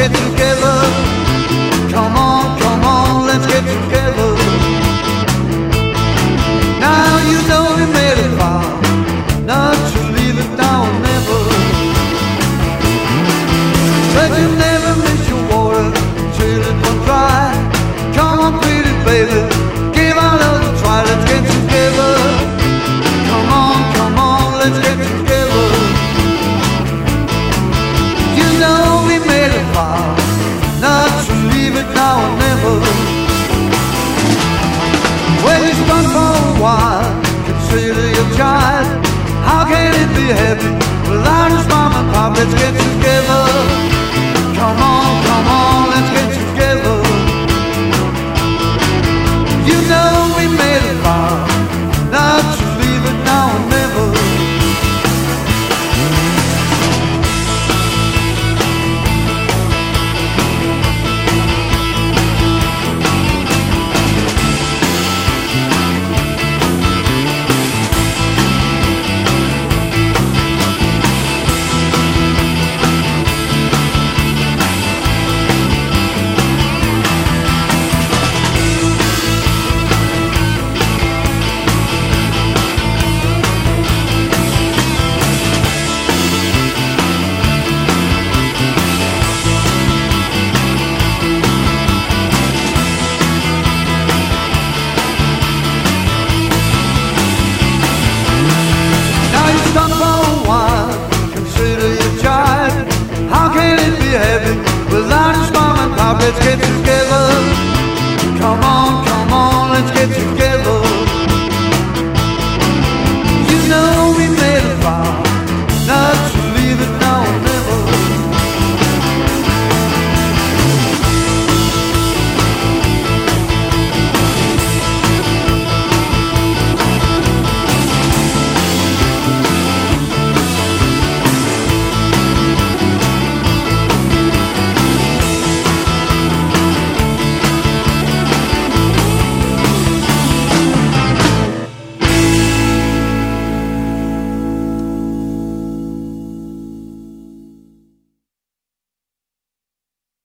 get together. Come on, let's get together. Now you know we made a vow not to leave it now or never. But you never miss your water till it runs dry. Come on, pretty baby, give our love a try. Let's get together. Come on, let's get together. You know we made a vow not to leave it now or never. Well, you stuck for a while, consider your child. How can it be happy without his mom and pop? Let's get together. Come on, let's get together. You know we made a vow not to leave it now or never. Without his mom and pop, let's get together. Come on, let's get together.